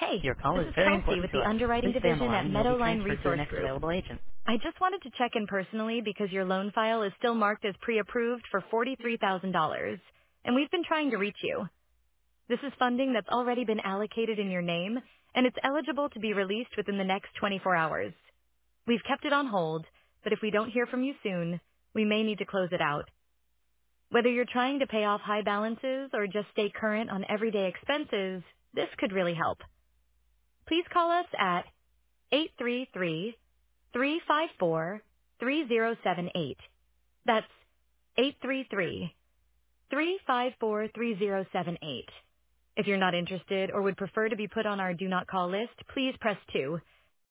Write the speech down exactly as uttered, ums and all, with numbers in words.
Hey, Your call this is is very Kelsey important with to the us. underwriting Please stay on the division line at and you'll be Meadowline transferred to the Resource next Group. available agent. I just wanted to check in personally because your loan file is still marked as pre-approved for forty-three thousand dollars, and we've been trying to reach you. This is funding that's already been allocated in your name, and it's eligible to be released within the next twenty-four hours. We've kept it on hold, but if we don't hear from you soon, we may need to close it out. Whether you're trying to pay off high balances or just stay current on everyday expenses, this could really help. Please call us at eight three three, three five four, three zero seven eight. That's eight three three, three five four, three zero seven eight. If you're not interested or would prefer to be put on our do not call list, please press two.